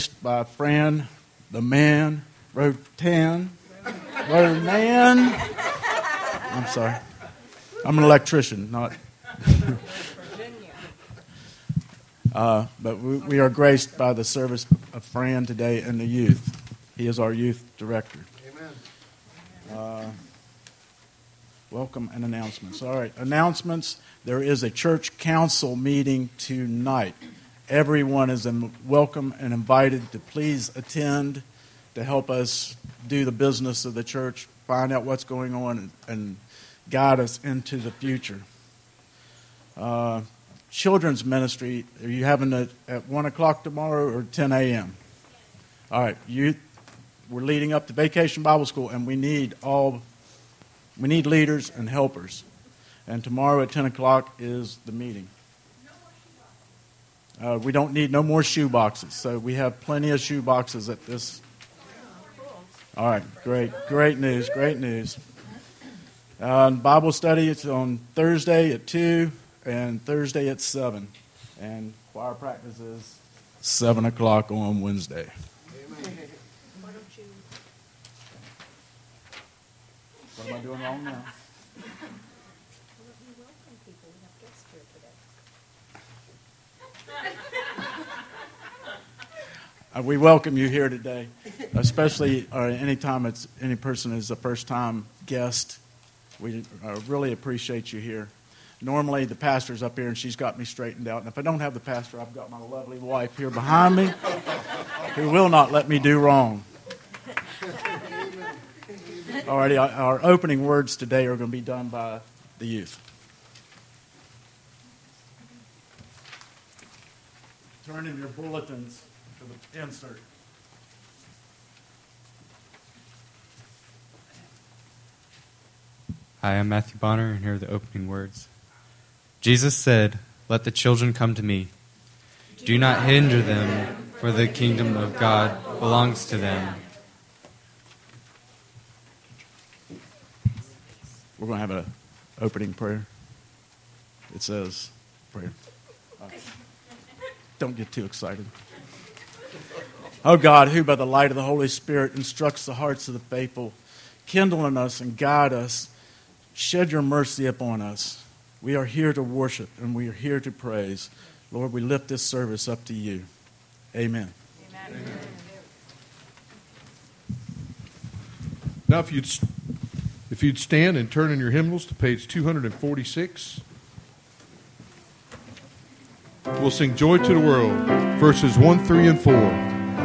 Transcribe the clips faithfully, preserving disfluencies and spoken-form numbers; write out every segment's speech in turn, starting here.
By Fran, the man, Rotan, Ronan. I'm sorry. I'm an electrician, not. uh, but we, we are graced by the service of Fran today and the youth. He is our youth director. Amen. Uh, welcome and announcements. All right, announcements. There is a church council meeting tonight. Everyone is welcome and invited to please attend to help us do the business of the church, find out what's going on, and, and guide us into the future. Uh, children's ministry, are you having it at one o'clock tomorrow or ten a.m.? All right, youth, we're leading up to Vacation Bible School, and we need all, we need leaders and helpers. And tomorrow at ten o'clock is the meeting. Uh, we don't need no more shoe boxes, so we have plenty of shoe boxes at this. All right, great, great news, great news. Uh, Bible study, it's on Thursday at two and Thursday at seven. And choir practice is seven o'clock on Wednesday. Amen. What am I doing wrong now? Uh, we welcome you here today, especially uh, anytime it's any person is a first-time guest. We uh, really appreciate you here. Normally, the pastor's up here, and she's got me straightened out. And if I don't have the pastor, I've got my lovely wife here behind me, who will not let me do wrong. Alrighty, our opening words today are going to be done by the youth. Turn in your bulletins to the insert. Hi, I'm Matthew Bonner, and here are the opening words. Jesus said, "Let the children come to me. Do not hinder them, for the kingdom of God belongs to them." We're going to have an opening prayer. It says, prayer. Uh, don't get too excited. Oh God, who by the light of the Holy Spirit instructs the hearts of the faithful, kindle in us and guide us, shed your mercy upon us. We are here to worship and we are here to praise. Lord, we lift this service up to you. Amen. Amen. Amen. Now, if you'd if you'd stand and turn in your hymnals to page two forty-six, we'll sing "Joy to the World," verses one, three, and four.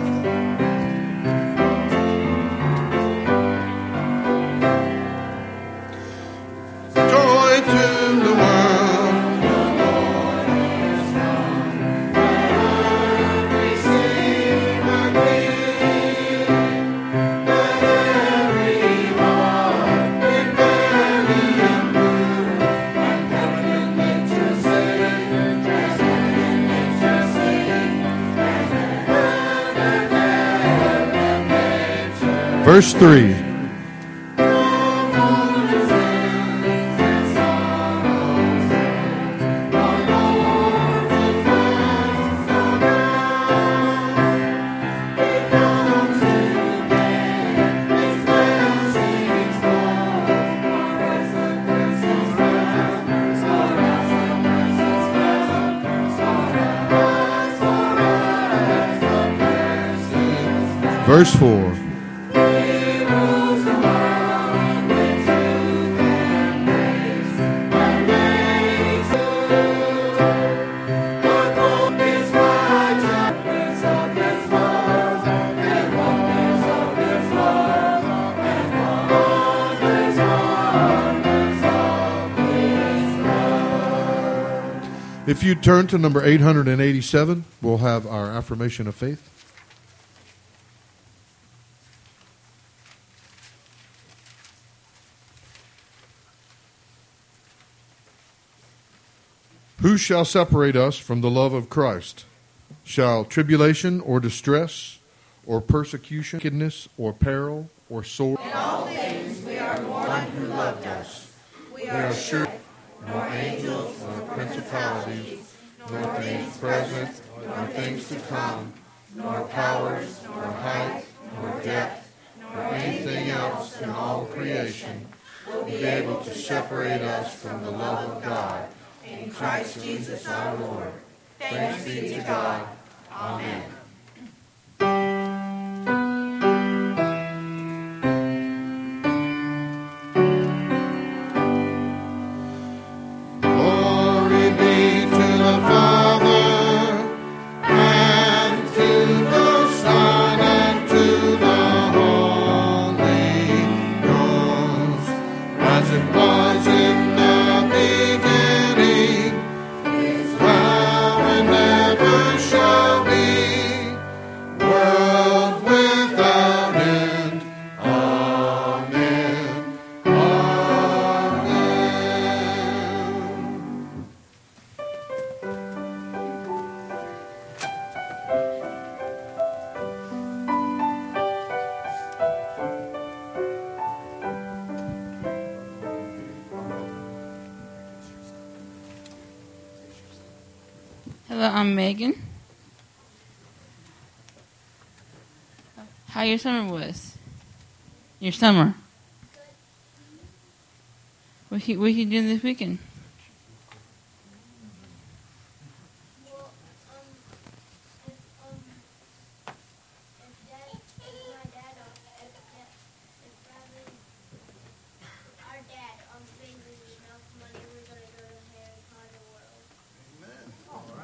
Verse three. Verse four. If you turn to number eight eighty-seven, we'll have our affirmation of faith. Who shall separate us from the love of Christ? Shall tribulation or distress or persecution, wickedness or peril or sword? In all things we are one who loved us. We are sure nor angels, nor principalities, nor things present, nor things to come, nor powers, nor height, nor depth, nor anything else in all creation will be able to separate us from the love of God in Christ Jesus our Lord. Thanks be to God. Amen. Glory be to the Father, and to the Son, and to the Holy Ghost, as it was in the beginning, is now, and ever shall be, world without end. Amen. Amen. Hello, I'm Megan. How your summer was? Your summer. What you what you doing this weekend? Well, um, if, um, if dad, if my dad, um, if, dad, if Bradley, our dad, um, pays us enough money, we're gonna go to Harry Potter World.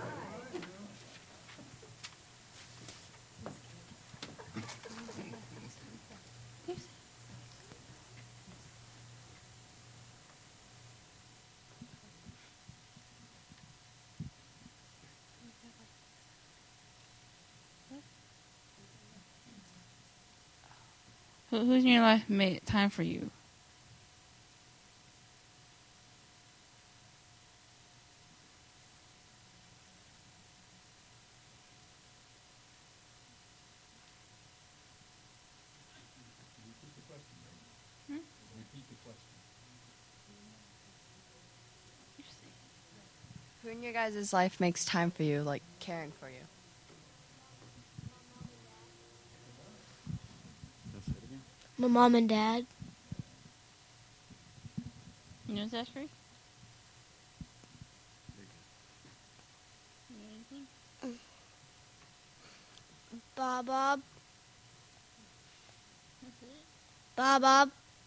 Who, who's in your life made time for you? Who in your guys' life makes time for you, like caring for you? My mom and dad. You know Zachary? You know anything? Bob Bob. That's it. Bob Bob.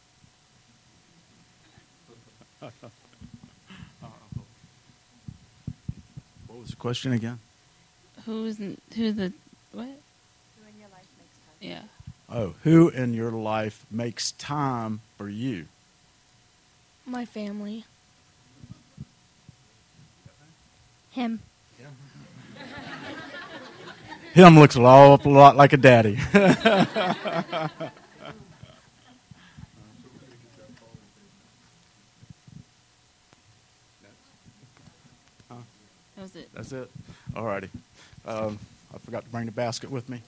What was the question again? Who's in, who's the what? Who in your life makes time? Yeah. Oh, who in your life makes time for you? My family. Him. Him looks an awful lot like a daddy. That was it. That's it. All righty. Um, I forgot to bring the basket with me.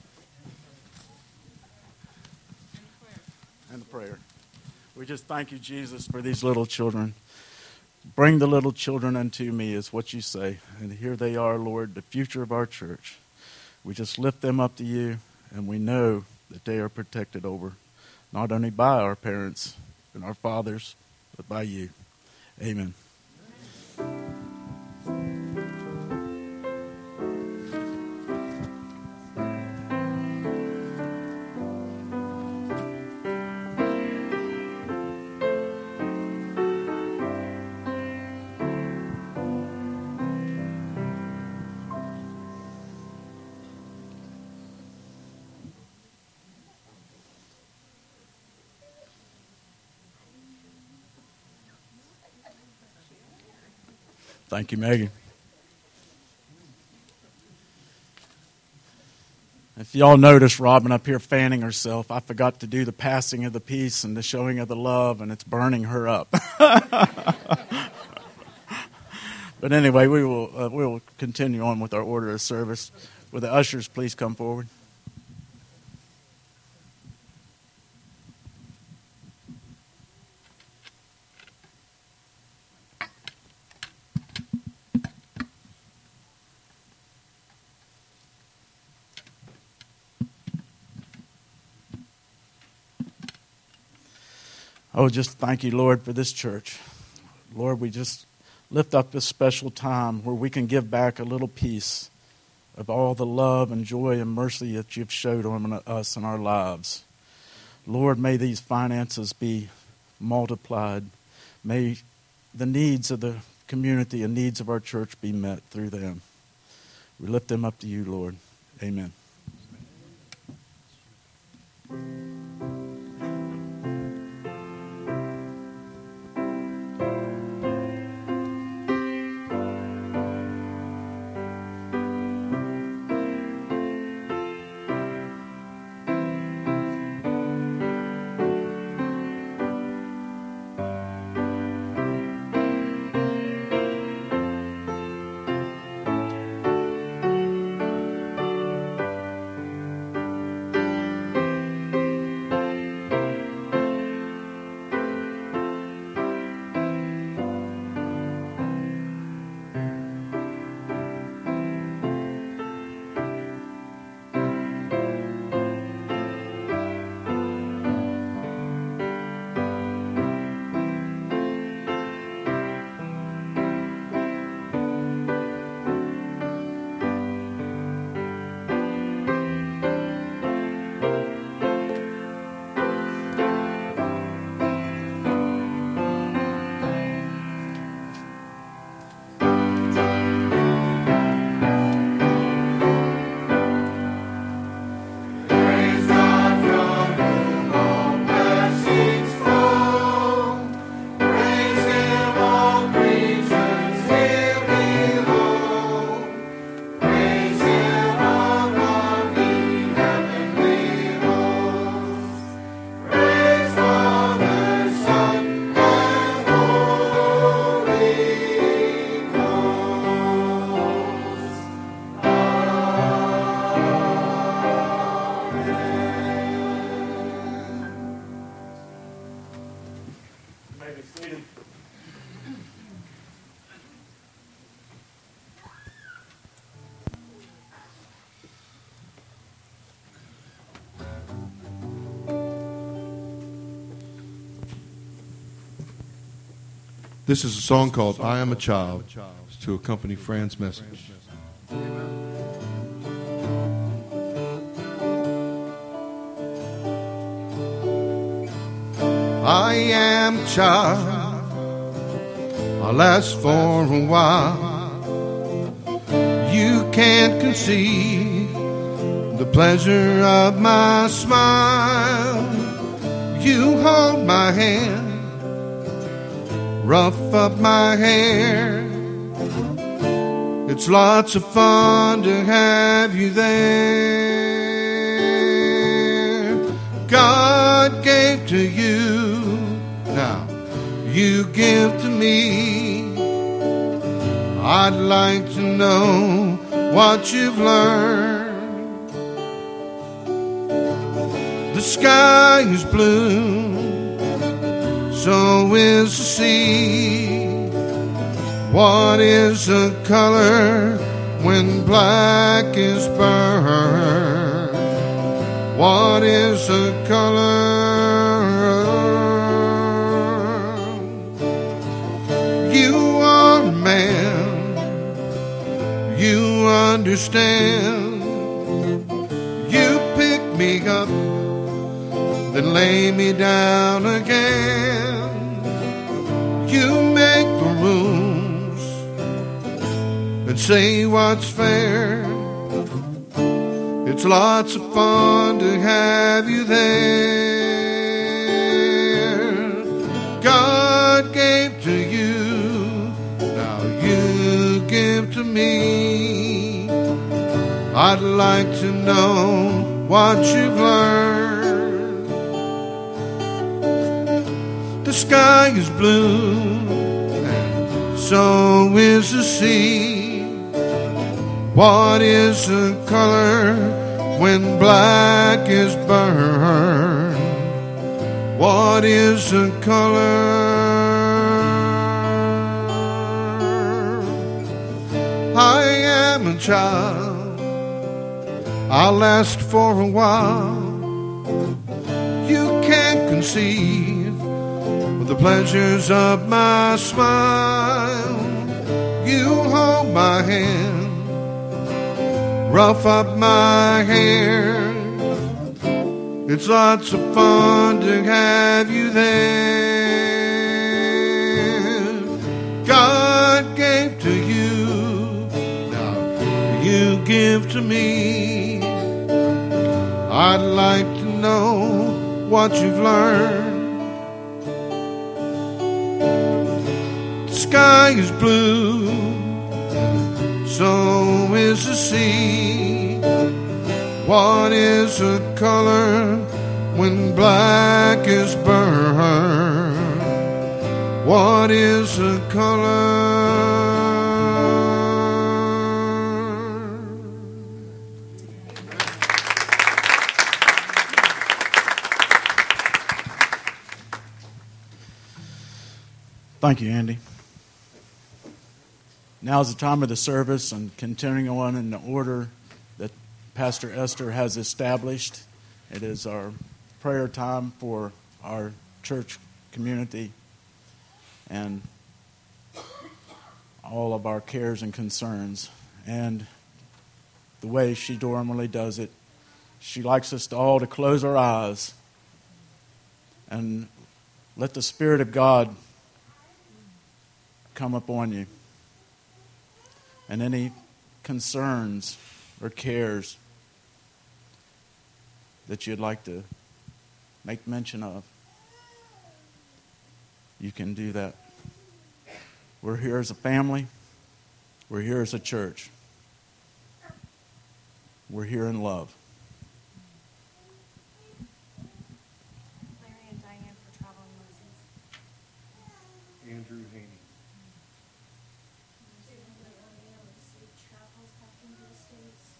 And the prayer. We just thank you, Jesus, for these little children. Bring the little children unto me is what you say. And here they are, Lord, the future of our church. We just lift them up to you, and we know that they are protected over, not only by our parents and our fathers, but by you. Amen. Thank you, Megan. If y'all notice Robin up here fanning herself, I forgot to do the passing of the peace and the showing of the love, and it's burning her up. But anyway, we will uh, we will continue on with our order of service. Will the ushers please come forward? Oh, just thank you, Lord, for this church. Lord, we just lift up this special time where we can give back a little piece of all the love and joy and mercy that you've showed on us in our lives. Lord, may these finances be multiplied. May the needs of the community and needs of our church be met through them. We lift them up to you, Lord. Amen. This is a song called I Am a Child. It's to accompany Fran's message. I am a child. I'll last for a while. You can't conceive the pleasure of my smile. You hold my hand, rough up my hair. It's lots of fun to have you there. God gave to you, now you give to me. I'd like to know what you've learned. The sky is blue, so is the sea. What is the color when black is burned? What is the color? You are a man, you understand. You pick me up, then lay me down again. You make the rules and say what's fair. It's lots of fun to have you there. God gave to you, now you give to me. I'd like to know what you've learned. The sky is blue, and so is the sea. What is the color when black is burned? What is the color? I am a child, I'll last for a while. You can't conceive the pleasures of my smile. You hold my hand, rough up my hair. It's lots of fun to have you there. God gave to you, now you give to me. I'd like to know what you've learned. The sky is blue, so is the sea. What is the color when black is burned? What is the color? Thank you, Andy. Now is the time of the service, and continuing on in the order that Pastor Esther has established. It is our prayer time for our church community and all of our cares and concerns. And the way she normally does it, she likes us all to close our eyes and let the Spirit of God come upon you. And any concerns or cares that you'd like to make mention of, you can do that. We're here as a family. We're here as a church. We're here in love. Larry and Diane for travel mercies. Andrew Haney. Travels back into the States.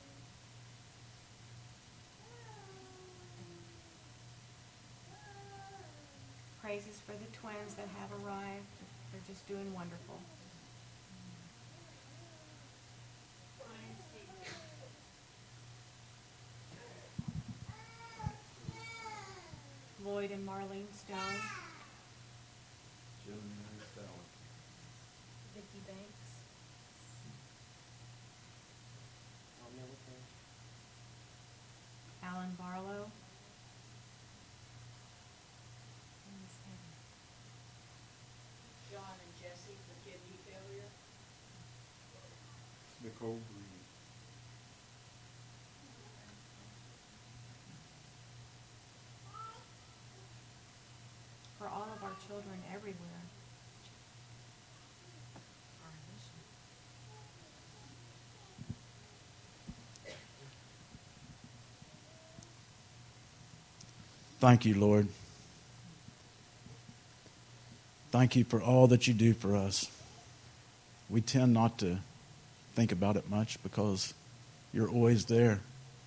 Praises for the twins that have arrived. They're just doing wonderful. Lloyd and Marlene Stone. Vicki Banks. Alan Barlow. John and Jesse for kidney failure. Nicole Green. For all of our children everywhere. Thank you, Lord. Thank you for all that you do for us. We tend not to think about it much because you're always there.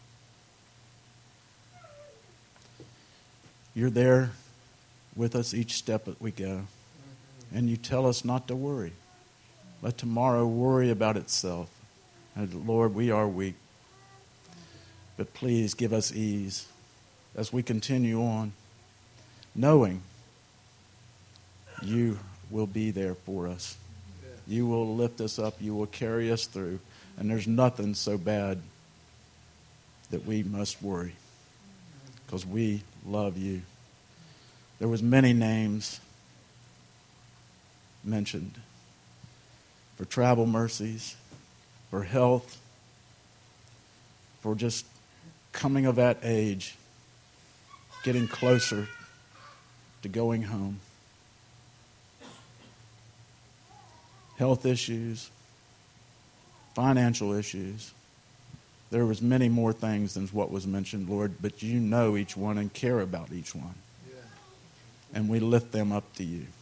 You're there with us each step that we go. And you tell us not to worry. Let tomorrow worry about itself. And Lord, we are weak. But please give us ease as we continue on, knowing you will be there for us. You will lift us up. You will carry us through. And there's nothing so bad that we must worry because we love you. There was many names mentioned for travel mercies, for health, for just coming of that age, getting closer to going home. Health issues, financial issues. There was many more things than what was mentioned, Lord, but you know each one and care about each one. And we lift them up to you.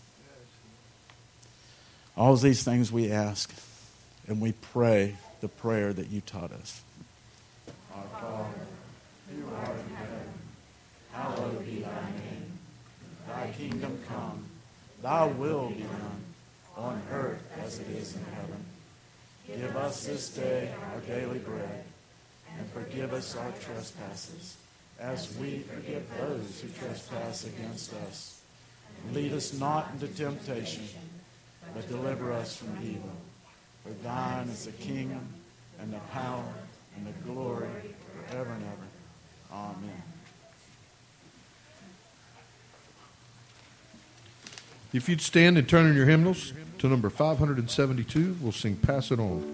All of these things we ask, and we pray the prayer that you taught us. Our Father, who art in heaven, hallowed be thy name. Thy kingdom come, thy will be done, on earth as it is in heaven. Give us this day our daily bread, and forgive us our trespasses, as we forgive those who trespass against us. Lead us not into temptation, but deliver us from evil. For thine is the kingdom, and the power, and the glory, forever and ever. Amen. If you'd stand and turn in your hymnals to number five hundred seventy-two, we'll sing Pass It On.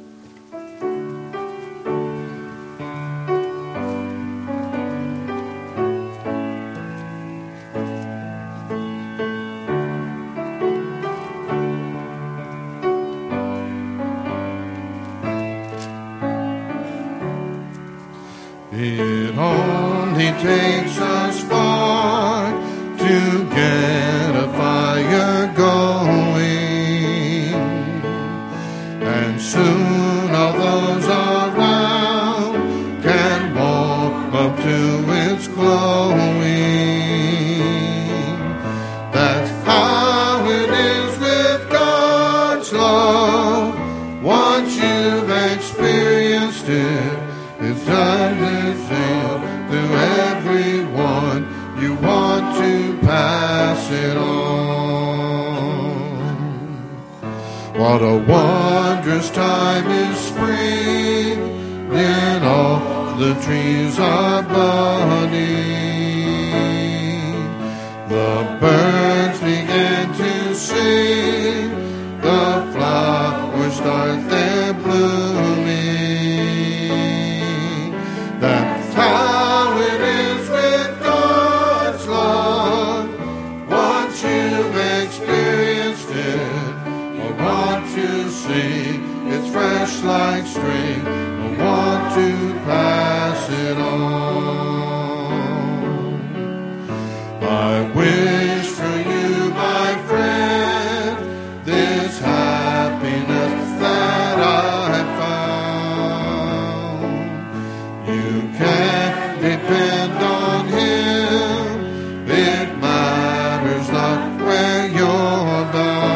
It only takes a spark to get a fire going, and soon all those around can warm up to its glowing. That's how it is with God's love. Once you've experienced it, it's time to sing to everyone. You want to pass it on. What a wondrous time is spring, then all the trees are budding. The birds begin to sing, the flowers start their blooming. That's how it is with God's love. Once you've experienced it, I want to see it's fresh like spring. I want to pass it on. I wish for you, my friend, this happiness that I found. You can depend on Him. It matters not where you're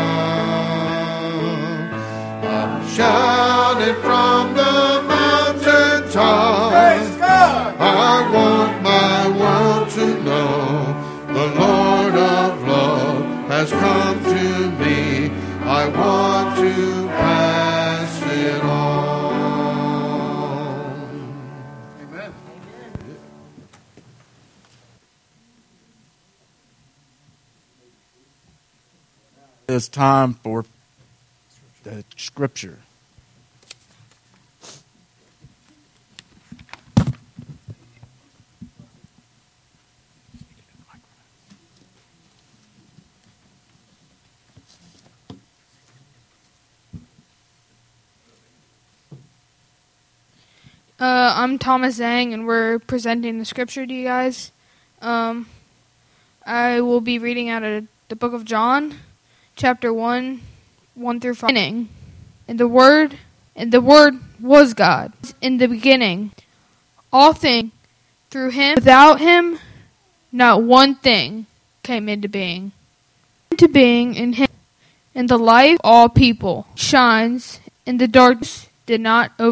bound. I'll shout it from the mountaintop. Praise God! I want my world to know the Lord of love has come to me. I want to pass it on. Amen. It's time for the scripture. Uh, I'm Thomas Zhang, and we're presenting the scripture to you guys. Um, I will be reading out of the book of John, chapter one, one through five. And the Word, and the Word was God. In the beginning, all things through Him. Without Him, not one thing came into being. Into being in Him, and the life of all people shines, and the darkness did not over.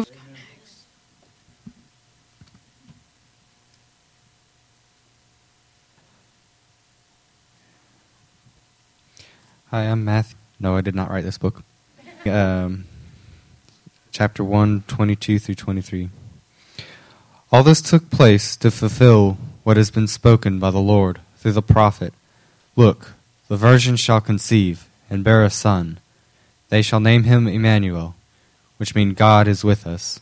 Hi, I'm Matthew. No, I did not write this book. Um, chapter one, twenty-two through twenty-three. All this took place to fulfill what has been spoken by the Lord through the prophet. Look, the virgin shall conceive and bear a son. They shall name him Emmanuel, which means God is with us.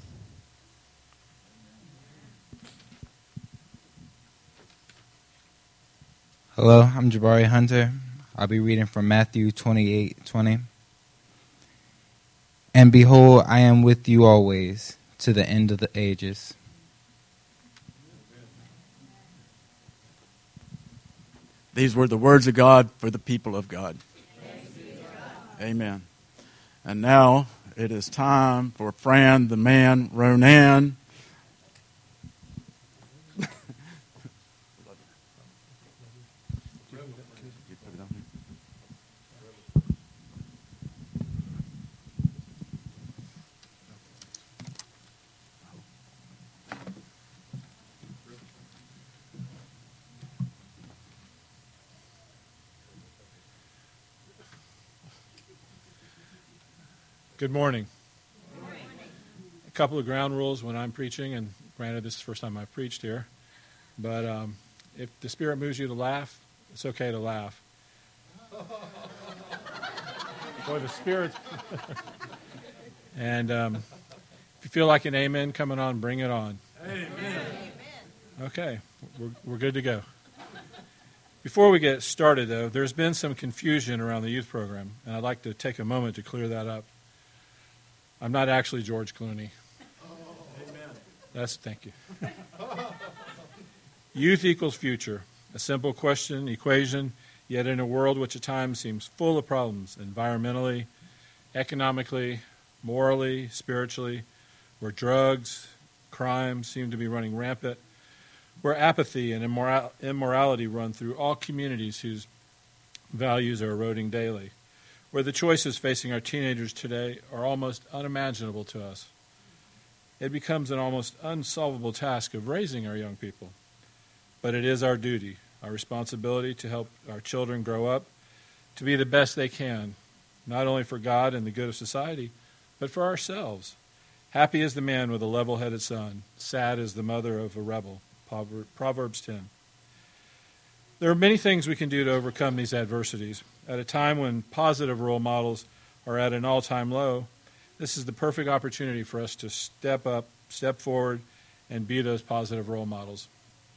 Hello, I'm Jabari Hunter. I'll be reading from Matthew twenty-eight twenty. And behold, I am with you always, to the end of the ages. These were the words of God for the people of God. Amen. And now it is time for Fran, the man, Ronan. Good morning. Good morning. A couple of ground rules when I'm preaching, and granted this is the first time I've preached here, but um, if the Spirit moves you to laugh, it's okay to laugh. Boy, the Spirit. And um, if you feel like an amen coming on, bring it on. Amen. Okay, we're, we're good to go. Before we get started, though, there's been some confusion around the youth program, and I'd like to take a moment to clear that up. I'm not actually George Clooney. Amen. That's thank you. Youth equals future. A simple question, equation, yet in a world which at times seems full of problems, environmentally, economically, morally, spiritually, where drugs, crime seem to be running rampant, where apathy and immoral- immorality run through all communities whose values are eroding daily, where the choices facing our teenagers today are almost unimaginable to us. It becomes an almost unsolvable task of raising our young people. But it is our duty, our responsibility to help our children grow up to be the best they can, not only for God and the good of society, but for ourselves. Happy is the man with a level-headed son. Sad is the mother of a rebel. Proverbs ten. There are many things we can do to overcome these adversities. At a time when positive role models are at an all-time low, this is the perfect opportunity for us to step up, step forward, and be those positive role models.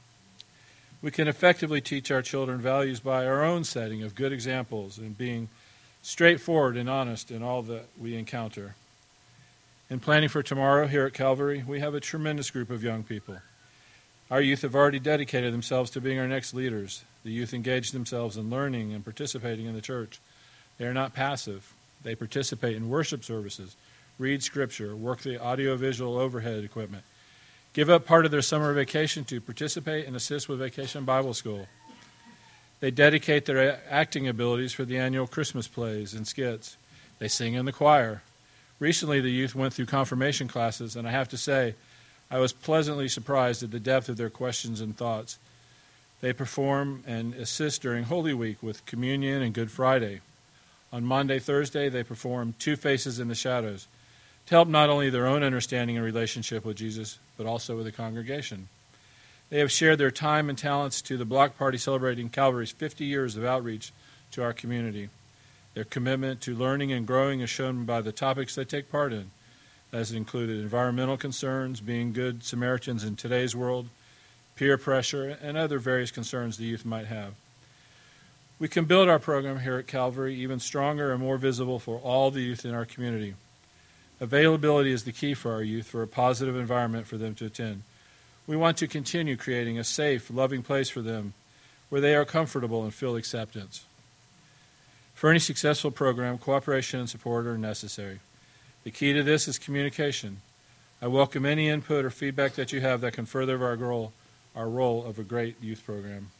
We can effectively teach our children values by our own setting of good examples and being straightforward and honest in all that we encounter. In planning for tomorrow here at Calvary, we have a tremendous group of young people. Our youth have already dedicated themselves to being our next leaders. The youth engage themselves in learning and participating in the church. They are not passive. They participate in worship services, read scripture, work the audiovisual overhead equipment, give up part of their summer vacation to participate and assist with Vacation Bible School. They dedicate their acting abilities for the annual Christmas plays and skits. They sing in the choir. Recently, the youth went through confirmation classes, and I have to say, I was pleasantly surprised at the depth of their questions and thoughts. They perform and assist during Holy Week with Communion and Good Friday. On Monday, Thursday, they perform Two Faces in the Shadows to help not only their own understanding and relationship with Jesus, but also with the congregation. They have shared their time and talents to the block party celebrating Calvary's fifty years of outreach to our community. Their commitment to learning and growing is shown by the topics they take part in, as included environmental concerns, being good Samaritans in today's world, peer pressure, and other various concerns the youth might have. We can build our program here at Calvary even stronger and more visible for all the youth in our community. Availability is the key for our youth for a positive environment for them to attend. We want to continue creating a safe, loving place for them where they are comfortable and feel acceptance. For any successful program, cooperation and support are necessary. The key to this is communication. I welcome any input or feedback that you have that can further our goal, our role of a great youth program.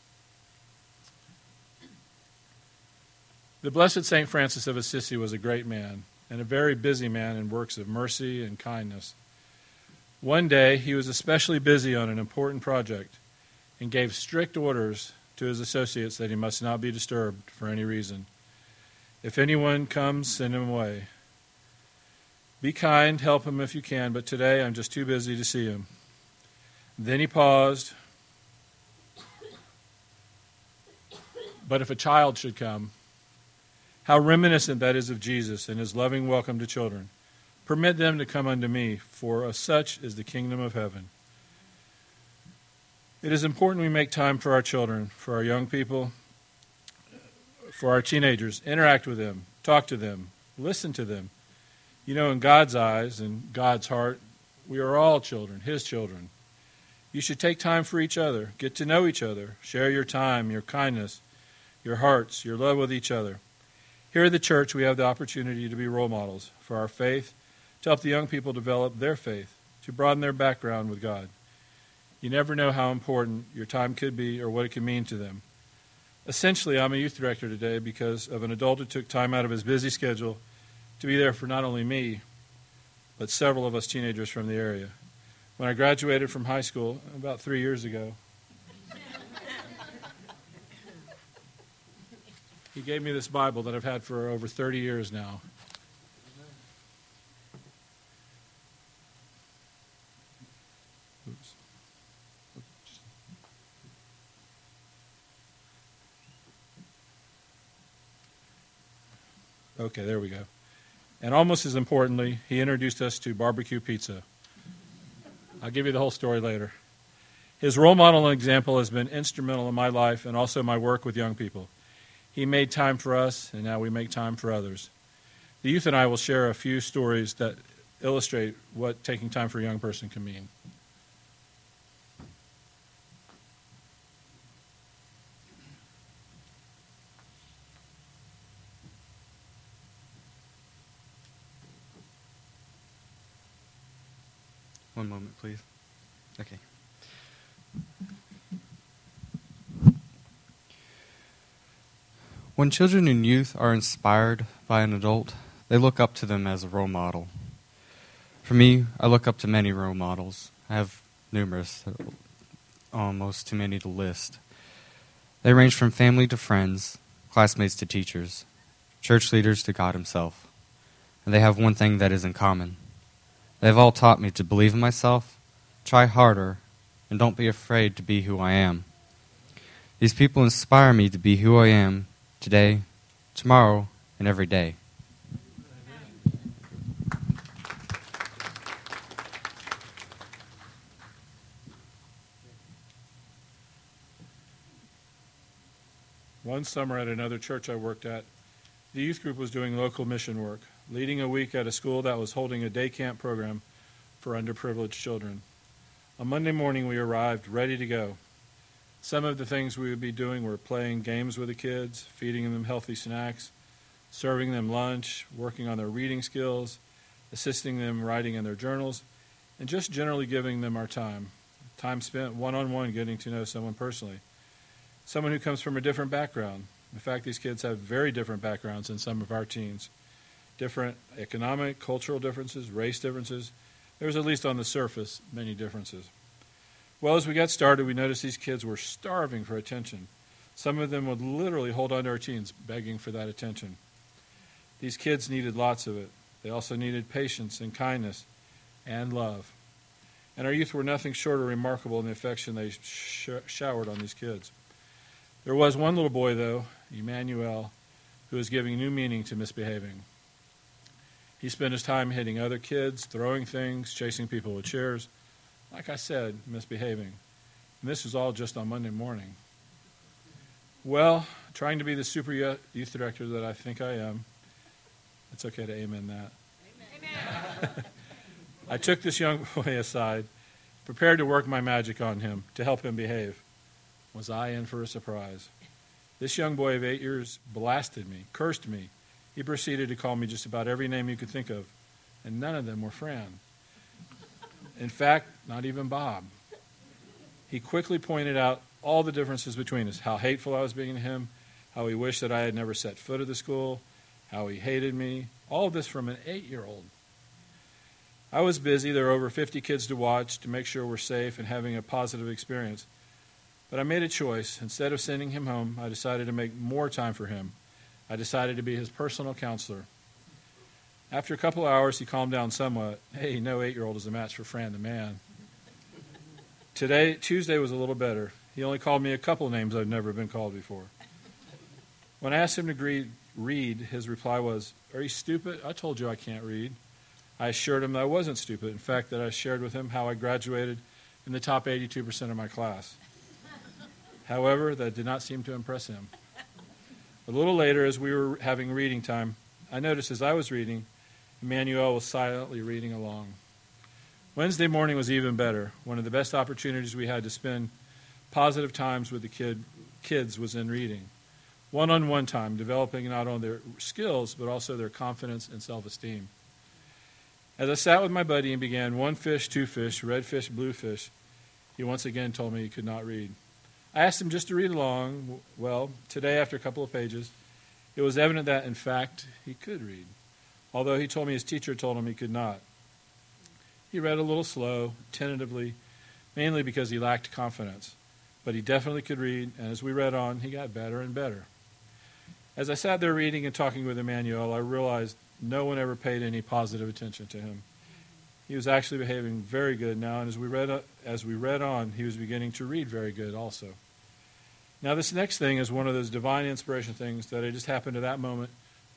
The Blessed Saint Francis of Assisi was a great man and a very busy man in works of mercy and kindness. One day, he was especially busy on an important project and gave strict orders to his associates that he must not be disturbed for any reason. If anyone comes, send him away. Be kind, help him if you can, but today I'm just too busy to see him. Then he paused. But if a child should come, how reminiscent that is of Jesus and his loving welcome to children. Permit them to come unto me, for of such is the kingdom of heaven. It is important we make time for our children, for our young people, for our teenagers. Interact with them, talk to them, listen to them. You know, in God's eyes and God's heart, we are all children, his children. You should take time for each other, get to know each other, share your time, your kindness, your hearts, your love with each other. Here at the church, we have the opportunity to be role models for our faith, to help the young people develop their faith, to broaden their background with God. You never know how important your time could be or what it could mean to them. Essentially, I'm a youth director today because of an adult who took time out of his busy schedule to be there for not only me, but several of us teenagers from the area. When I graduated from high school about three years ago, he gave me this Bible that I've had for over thirty years now. Okay, there we go. And almost as importantly, he introduced us to barbecue pizza. I'll give you the whole story later. His role model and example has been instrumental in my life and also my work with young people. He made time for us, and now we make time for others. The youth and I will share a few stories that illustrate what taking time for a young person can mean. One moment, please. Okay. When children and youth are inspired by an adult, they look up to them as a role model. For me, I look up to many role models. I have numerous, almost too many to list. They range from family to friends, classmates to teachers, church leaders to God himself. And they have one thing that is in common. They have all taught me to believe in myself, try harder, and don't be afraid to be who I am. These people inspire me to be who I am today, tomorrow, and every day. One summer at another church I worked at, the youth group was doing local mission work, leading a week at a school that was holding a day camp program for underprivileged children. On Monday morning, we arrived ready to go. Some of the things we would be doing were playing games with the kids, feeding them healthy snacks, serving them lunch, working on their reading skills, assisting them writing in their journals, and just generally giving them our time. Time spent one-on-one getting to know someone personally. Someone who comes from a different background. In fact, these kids have very different backgrounds than some of our teens. Different economic, cultural differences, race differences. There's, at least on the surface, many differences. Well, as we got started, we noticed these kids were starving for attention. Some of them would literally hold on to our teens, begging for that attention. These kids needed lots of it. They also needed patience and kindness and love. And our youth were nothing short of remarkable in the affection they sh- showered on these kids. There was one little boy, though, Emmanuel, who was giving new meaning to misbehaving. He spent his time hitting other kids, throwing things, chasing people with chairs. Like I said, misbehaving. And this was all just on Monday morning. Well, trying to be the super youth director that I think I am, it's okay to amen that. Amen. I took this young boy aside, prepared to work my magic on him to help him behave. Was I in for a surprise? This young boy of eight years blasted me, cursed me. He proceeded to call me just about every name you could think of, and none of them were Fran. In fact, not even Bob. He quickly pointed out all the differences between us, how hateful I was being to him, how he wished that I had never set foot at the school, how he hated me, all of this from an eight-year-old. I was busy. There were over fifty kids to watch to make sure we're safe and having a positive experience. But I made a choice. Instead of sending him home, I decided to make more time for him. I decided to be his personal counselor. After a couple of hours, he calmed down somewhat. Hey, no eight-year-old is a match for Fran the man. Today, Tuesday was a little better. He only called me a couple of names I've never been called before. When I asked him to agree, read, his reply was, "Are you stupid? I told you I can't read." I assured him that I wasn't stupid. In fact, that I shared with him how I graduated in the top eighty-two percent of my class. However, that did not seem to impress him. A little later, as we were having reading time, I noticed as I was reading, Emmanuel was silently reading along. Wednesday morning was even better. One of the best opportunities we had to spend positive times with the kid, kids was in reading. One-on-one time, developing not only their skills, but also their confidence and self-esteem. As I sat with my buddy and began one fish, two fish, red fish, blue fish, he once again told me he could not read. I asked him just to read along. Well, today, after a couple of pages, it was evident that, in fact, he could read, although he told me his teacher told him he could not. He read a little slow, tentatively, mainly because he lacked confidence. But he definitely could read, and as we read on, he got better and better. As I sat there reading and talking with Emmanuel, I realized no one ever paid any positive attention to him. He was actually behaving very good now, and as we read as we read on, he was beginning to read very good also. Now, this next thing is one of those divine inspiration things that I just happened at that moment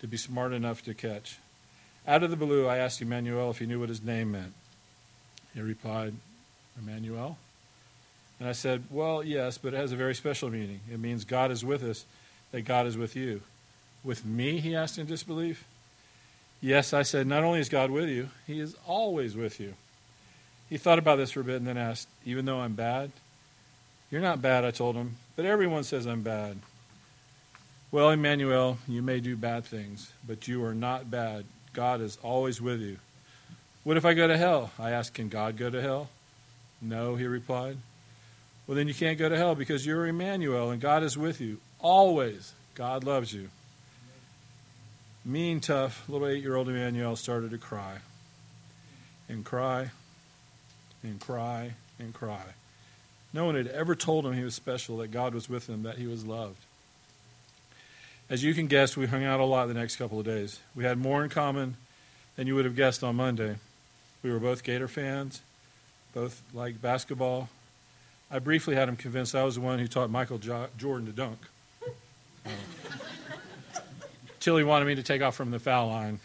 to be smart enough to catch. Out of the blue, I asked Emmanuel if he knew what his name meant. He replied, Emmanuel? And I said, well, yes, but it has a very special meaning. It means God is with us, that God is with you. With me, he asked in disbelief. Yes, I said, not only is God with you, he is always with you. He thought about this for a bit and then asked, even though I'm bad? You're not bad, I told him, but everyone says I'm bad. Well, Emmanuel, you may do bad things, but you are not bad. God is always with you. What if I go to hell? I asked, can God go to hell? No, he replied. Well, then you can't go to hell because you're Emmanuel and God is with you. Always. God loves you. Mean, tough, little eight-year-old Emmanuel started to cry. And cry, and cry, and cry. No one had ever told him he was special, that God was with him, that he was loved. As you can guess, we hung out a lot the next couple of days. We had more in common than you would have guessed on Monday. We were both Gator fans, both liked basketball. I briefly had him convinced I was the one who taught Michael jo- Jordan to dunk. Uh, till he wanted me to take off from the foul line.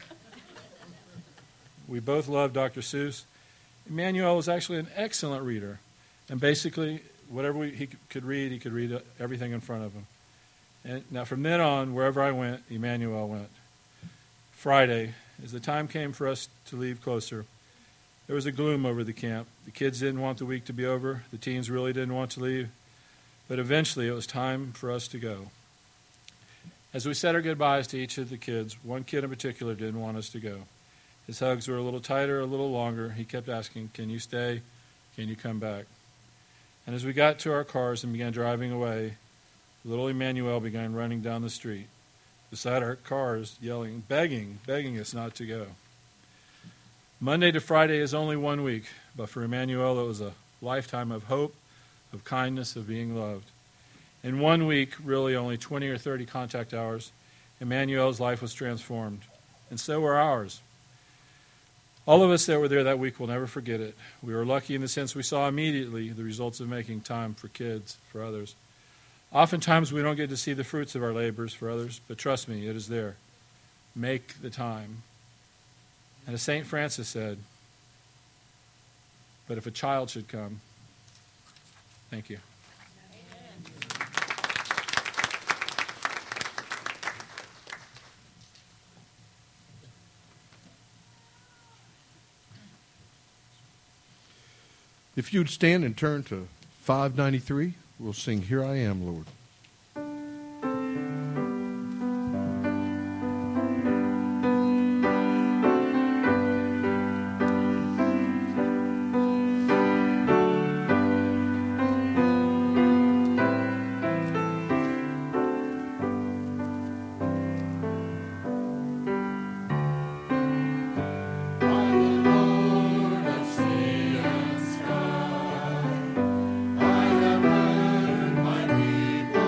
We both loved Doctor Seuss. Emmanuel was actually an excellent reader. And basically, whatever we, he could read, he could read everything in front of him. And now from then on, wherever I went, Emmanuel went. Friday, as the time came for us to leave closer, there was a gloom over the camp. The kids didn't want the week to be over. The teens really didn't want to leave. But eventually, it was time for us to go. As we said our goodbyes to each of the kids, one kid in particular didn't want us to go. His hugs were a little tighter, a little longer. He kept asking, can you stay? Can you come back? And as we got to our cars and began driving away, little Emmanuel began running down the street beside our cars, yelling, begging, begging us not to go. Monday to Friday is only one week, but for Emmanuel it was a lifetime of hope, of kindness, of being loved. In one week, really only twenty or thirty contact hours, Emmanuel's life was transformed, and so were ours. All of us that were there that week will never forget it. We were lucky in the sense we saw immediately the results of making time for kids, for others. Oftentimes we don't get to see the fruits of our labors for others, but trust me, it is there. Make the time. And as Saint Francis said, but if a child should come, thank you. If you'd stand and turn to five ninety-three, we'll sing Here I Am, Lord. By the word, my people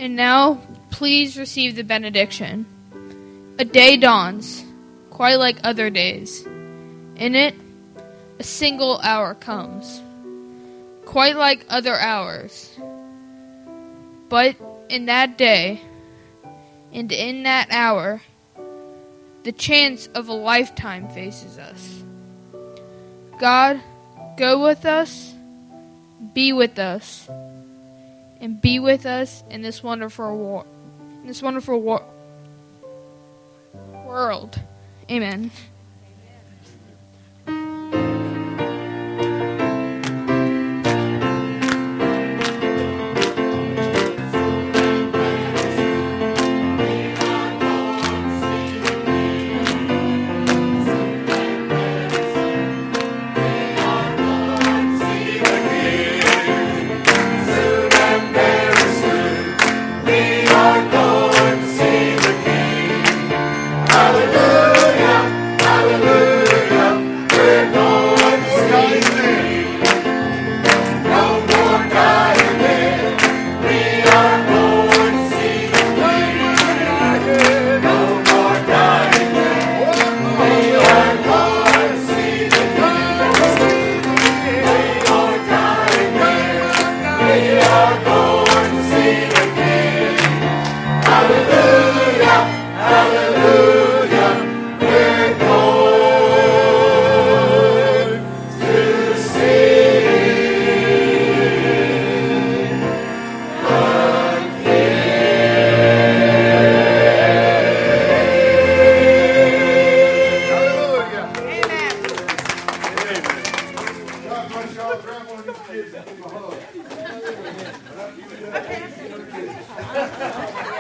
And now, please receive the benediction. A day dawns, quite like other days. In it, a single hour comes, quite like other hours. But in that day, and in that hour, the chance of a lifetime faces us. God, go with us, be with us, and be with us in this wonderful war, in this wonderful war, world. Amen. Grab one of these kids and give them a hug.